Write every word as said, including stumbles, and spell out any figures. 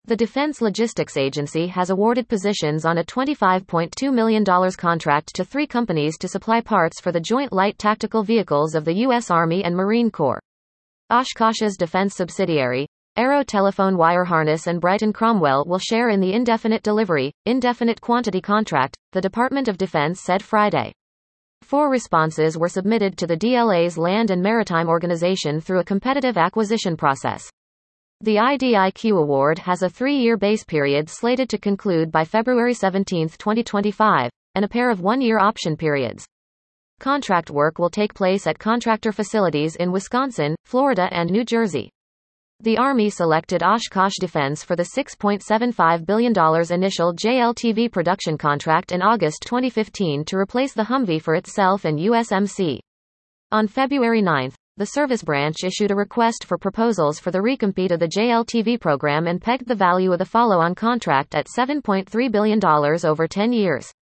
The Defense Logistics Agency has awarded positions on a twenty-five point two million dollars contract to three companies to supply parts for the Joint Light Tactical Vehicles of the U S Army and Marine Corps. Oshkosh's defense subsidiary, Aero Telephone Wire Harness and Brighton Cromwell will share in the indefinite delivery, indefinite quantity contract, the Department of Defense said Friday. Four responses were submitted to the D L A's Land and Maritime Organization through a competitive acquisition process. The I D I Q award has a three-year base period slated to conclude by February seventeenth, twenty twenty-five, and a pair of one-year option periods. Contract work will take place at contractor facilities in Wisconsin, Florida and New Jersey. The Army selected Oshkosh Defense for the six point seven five billion dollars initial J L T V production contract in August twenty fifteen to replace the Humvee for itself and U S M C. On February ninth, the service branch issued a request for proposals for the recompete of the J L T V program and pegged the value of the follow-on contract at seven point three billion dollars over ten years.